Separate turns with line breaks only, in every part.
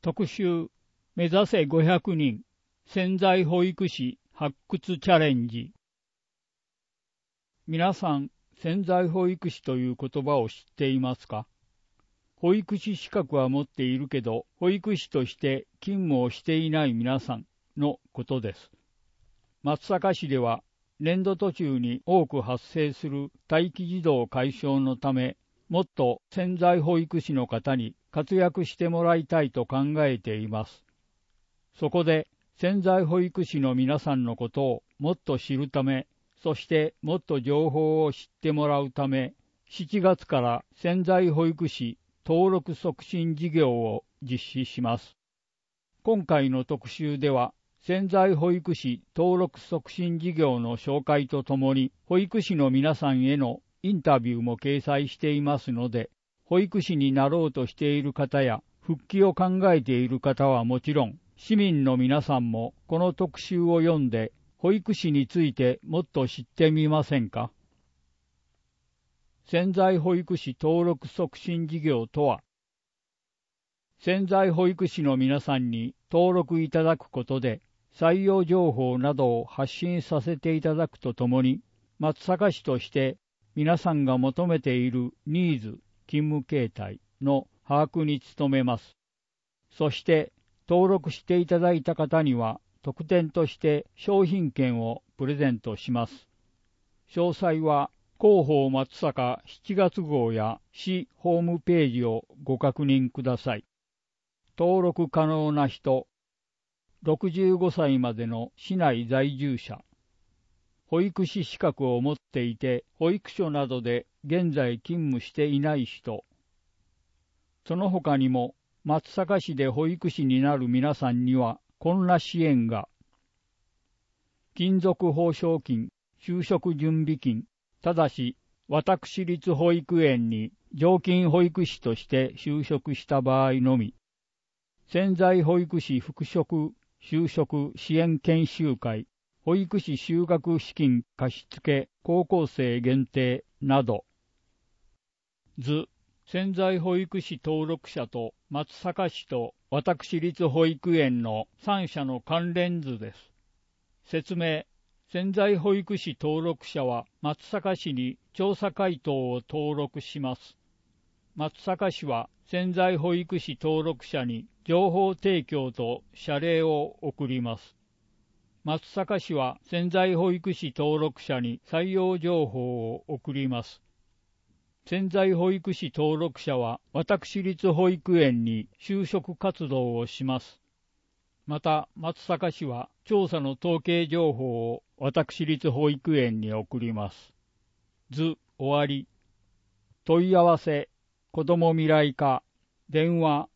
特集目指せ500人潜在保育士発掘チャレンジ。皆さん、潜在保育士という言葉を知っていますか？保育士資格は持っているけど、保育士として勤務をしていない皆さんのことです。松阪市では、年度途中に多く発生する待機児童解消のため、もっと潜在保育士の方に活躍してもらいたいと考えています。そこで潜在保育士の皆さんのことをもっと知るため、そしてもっと情報を知ってもらうため、7月から潜在保育士登録促進事業を実施します。今回の特集では、潜在保育士登録促進事業の紹介とともに、保育士の皆さんへのインタビューも掲載していますので、保育士になろうとしている方や、復帰を考えている方はもちろん、市民の皆さんもこの特集を読んで、保育士についてもっと知ってみませんか？潜在保育士登録促進事業とは、潜在保育士の皆さんに登録いただくことで、採用情報などを発信させていただくとともに、松阪市として皆さんが求めているニーズ、勤務形態の把握に努めます。そして登録していただいた方には特典として商品券をプレゼントします。詳細は広報松阪7月号や市ホームページをご確認ください。登録可能な人、65歳までの市内在住者、保育士資格を持っていて保育所などで現在勤務していない人、その他にも松阪市で保育士になる皆さんにはこんな支援が、勤続報奨金、就職準備金、ただし私立保育園に常勤保育士として就職した場合のみ、潜在保育士復職就職支援研修会、保育士就学資金貸付高校生限定など。図、潜在保育士登録者と松阪市と私立保育園の3社の関連図です。説明、潜在保育士登録者は松阪市に調査回答を登録します。松阪市は潜在保育士登録者に情報提供と謝礼を送ります。松阪市は潜在保育士登録者に採用情報を送ります。潜在保育士登録者は私立保育園に就職活動をします。また、松阪市は調査の統計情報を私立保育園に送ります。図終わり。問い合わせ、子ども未来課、電話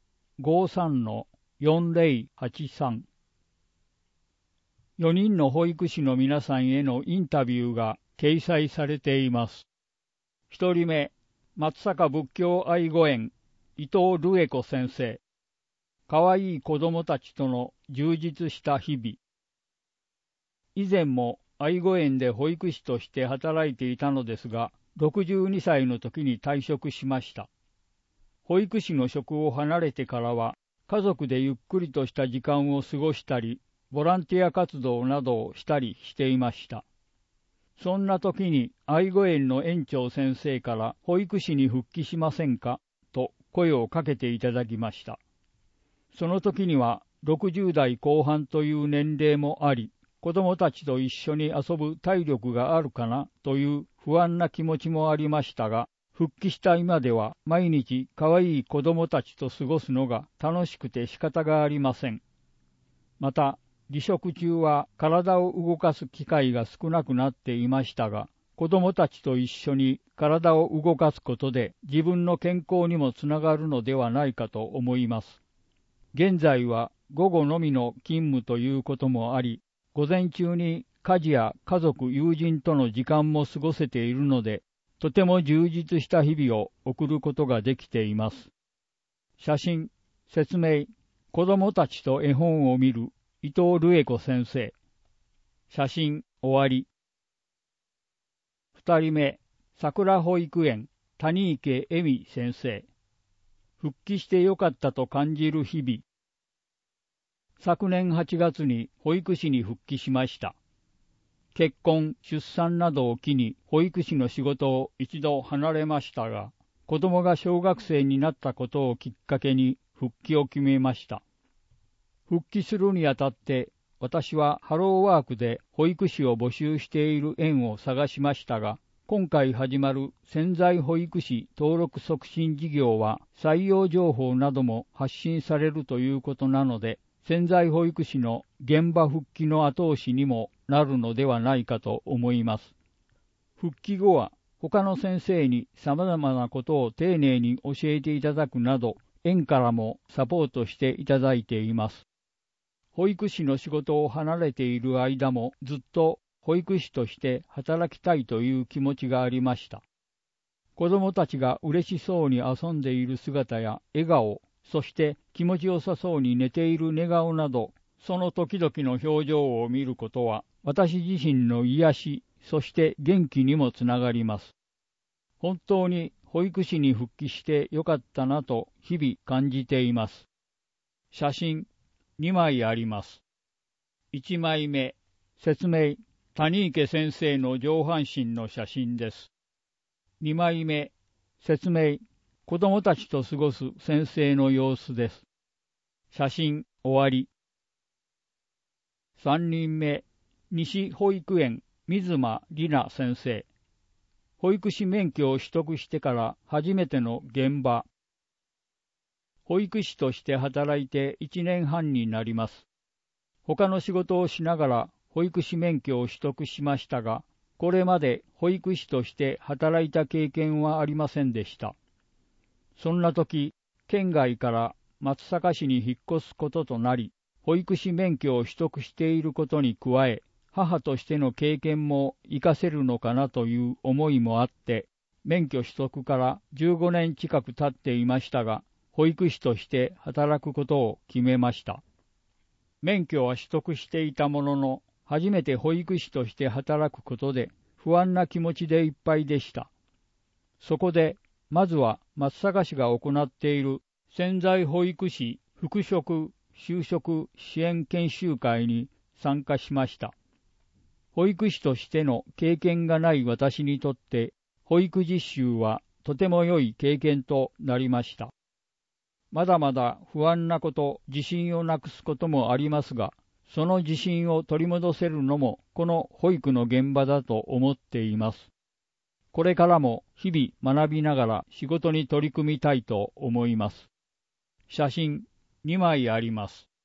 53-4083。4人の保育士の皆さんへのインタビューが掲載されています。1人目、松阪仏教愛護園、伊藤瑠恵子先生。かわいい子どもたちとの充実した日々。以前も愛護園で保育士として働いていたのですが、62歳の時に退職しました。保育士の職を離れてからは、家族でゆっくりとした時間を過ごしたり、ボランティア活動などをしたりしていました。そんな時に愛護園の園長先生から保育士に復帰しませんかと声をかけていただきました。その時には60代後半という年齢もあり、子供たちと一緒に遊ぶ体力があるかなという不安な気持ちもありましたが、復帰した今では毎日かわいい子供たちと過ごすのが楽しくて仕方がありません。また、離職中は体を動かす機会が少なくなっていましたが、子供たちと一緒に体を動かすことで自分の健康にもつながるのではないかと思います。現在は午後のみの勤務ということもあり、午前中に家事や家族、友人との時間も過ごせているので、とても充実した日々を送ることができています。写真、説明、子供たちと絵本を見る伊藤瑠恵子先生。写真終わり。2人目、桜保育園谷池恵美先生。復帰してよかったと感じる日々。 昨年8月に保育士に復帰しました。結婚、出産などを機に保育士の仕事を一度離れましたが、子供が小学生になったことをきっかけに復帰を決めました。復帰するにあたって、私はハローワークで保育士を募集している園を探しましたが、今回始まる潜在保育士登録促進事業は採用情報なども発信されるということなので、潜在保育士の現場復帰の後押しにもなるのではないかと思います。復帰後は他の先生に様々なことを丁寧に教えていただくなど、園からもサポートしていただいています。保育士の仕事を離れている間もずっと保育士として働きたいという気持ちがありました。子供たちが嬉しそうに遊んでいる姿や笑顔、そして気持ちよさそうに寝ている寝顔など、その時々の表情を見ることは、私自身の癒し、そして元気にもつながります。本当に保育士に復帰してよかったなと日々感じています。写真2枚あります。1枚目、説明、谷池先生の上半身の写真です。2枚目、説明、子供たちと過ごす先生の様子です。写真終わり。3人目、西保育園水間里奈先生。保育士免許を取得してから初めての現場。保育士として働いて1年半になります。他の仕事をしながら保育士免許を取得しましたが、これまで保育士として働いた経験はありませんでした。そんな時、県外から松阪市に引っ越すこととなり、保育士免許を取得していることに加え、母としての経験も活かせるのかなという思いもあって、免許取得から15年近く経っていましたが、保育士として働くことを決めました。免許は取得していたものの、初めて保育士として働くことで不安な気持ちでいっぱいでした。そこで、まずは松阪市が行っている潜在保育士復職就職支援研修会に参加しました。保育士としての経験がない私にとって、保育実習はとても良い経験となりました。まだまだ不安なこと、自信をなくすこともありますが、その自信を取り戻せるのもこの保育の現場だと思っています。これからも日々学びながら仕事に取り組みたいと思います。写真2枚あります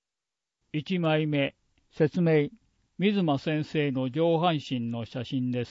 。1枚目、説明、水間先生の上半身の写真です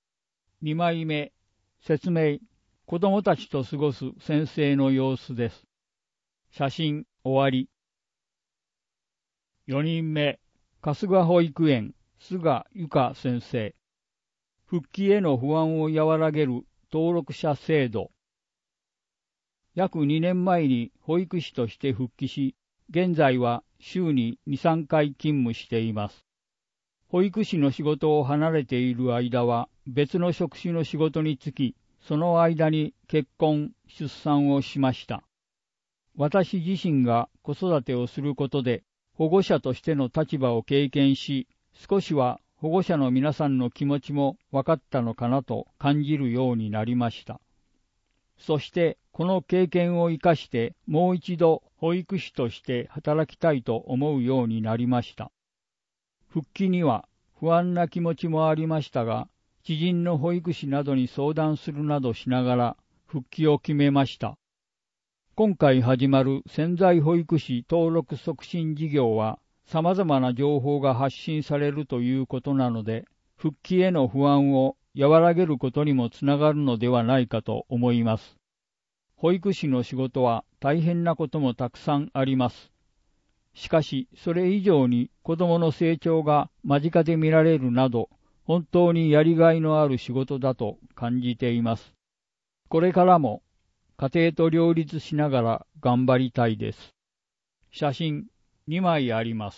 。2枚目、説明、子供たちと過ごす先生の様子です。写真終わり。4人目、春日保育園菅由香先生。復帰への不安を和らげる登録者制度。約2年前に保育士として復帰し、現在は週に2、3回勤務しています。保育士の仕事を離れている間は別の職種の仕事に就き、その間に結婚、出産をしました。私自身が子育てをすることで保護者としての立場を経験し、少しは保護者の皆さんの気持ちも分かったのかなと感じるようになりました。そしてこの経験を生かしてもう一度保育士として働きたいと思うようになりました。復帰には不安な気持ちもありましたが、知人の保育士などに相談するなどしながら復帰を決めました。今回始まる潜在保育士登録促進事業は様々な情報が発信されるということなので、復帰への不安を和らげることにもつながるのではないかと思います。保育士の仕事は大変なこともたくさんあります。しかし、それ以上に子供の成長が間近で見られるなど、本当にやりがいのある仕事だと感じています。これからも家庭と両立しながら頑張りたいです。写真2枚あります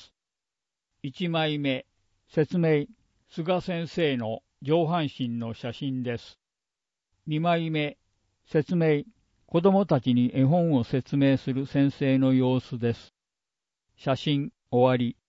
。1枚目、説明、菅先生の上半身の写真です。2枚目、説明、子供たちに絵本を説明する先生の様子です。写真終わり。